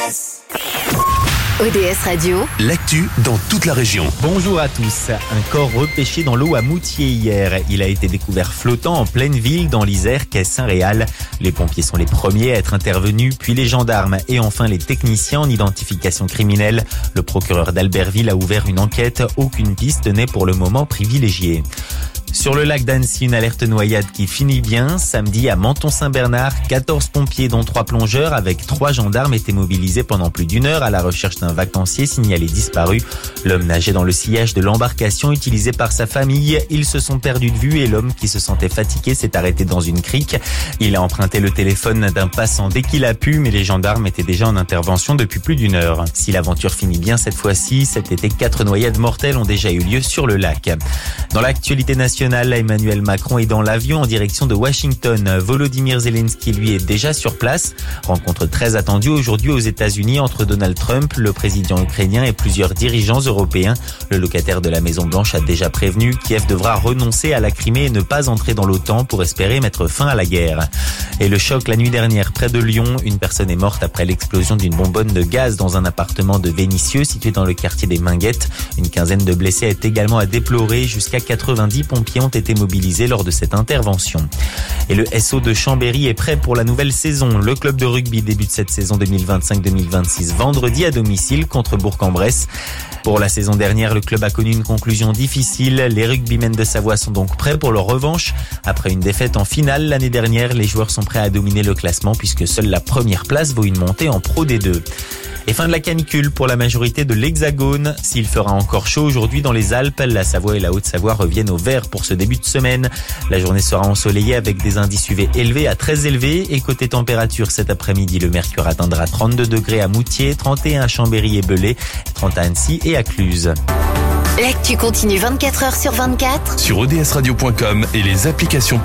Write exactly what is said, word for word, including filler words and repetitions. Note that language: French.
O D S Radio, l'actu dans toute la région. Bonjour à tous. Un corps repêché dans l'eau à Moutier hier. Il a été découvert flottant en pleine ville dans l'Isère qu'est Saint-Réal. Les pompiers sont les premiers à être intervenus, puis les gendarmes et enfin les techniciens en identification criminelle. Le procureur d'Albertville a ouvert une enquête. Aucune piste n'est pour le moment privilégiée. Sur le lac d'Annecy, une alerte noyade qui finit bien. Samedi à Menton-Saint-Bernard, quatorze pompiers dont trois plongeurs avec trois gendarmes étaient mobilisés pendant plus d'une heure à la recherche d'un vacancier signalé disparu. L'homme nageait dans le sillage de l'embarcation utilisée par sa famille. Ils se sont perdus de vue et l'homme qui se sentait fatigué s'est arrêté dans une crique. Il a emprunté le téléphone d'un passant dès qu'il a pu, mais les gendarmes étaient déjà en intervention depuis plus d'une heure. Si l'aventure finit bien cette fois-ci, cet été, quatre noyades mortelles ont déjà eu lieu sur le lac. Dans l'actualité nationale, Emmanuel Macron est dans l'avion en direction de Washington. Volodymyr Zelensky, lui, est déjà sur place. Rencontre très attendue aujourd'hui aux États-Unis entre Donald Trump, le président ukrainien et plusieurs dirigeants européens. Le locataire de la Maison-Blanche a déjà prévenu Kiev devra renoncer à la Crimée et ne pas entrer dans l'OTAN pour espérer mettre fin à la guerre. Et le choc la nuit dernière près de Lyon. Une personne est morte après l'explosion d'une bonbonne de gaz dans un appartement de Vénissieux situé dans le quartier des Minguettes. Une quinzaine de blessés est également à déplorer. Jusqu'à quatre-vingt-dix pompiers ont été mobilisés lors de cette intervention. Et le S O de Chambéry est prêt pour la nouvelle saison. Le club de rugby débute cette saison deux mille vingt-cinq deux mille vingt-six vendredi à domicile contre Bourg-en-Bresse. Pour la saison dernière, le club a connu une conclusion difficile. Les rugbymen de Savoie sont donc prêts pour leur revanche. Après une défaite en finale l'année dernière, les joueurs sont prêts à dominer le classement puisque seule la première place vaut une montée en Pro D deux. Et fin de la canicule pour la majorité de l'Hexagone. S'il fera encore chaud aujourd'hui dans les Alpes, la Savoie et la Haute-Savoie reviennent au vert pour ce début de semaine. La journée sera ensoleillée avec des indices U V élevés à très élevés. Et côté température, cet après-midi, le mercure atteindra trente-deux degrés à Moutier, trente et un à Chambéry et Belay, trente à Annecy et à Cluse. l'actu continue vingt-quatre heures sur vingt-quatre Sur o d s radio point com et les applications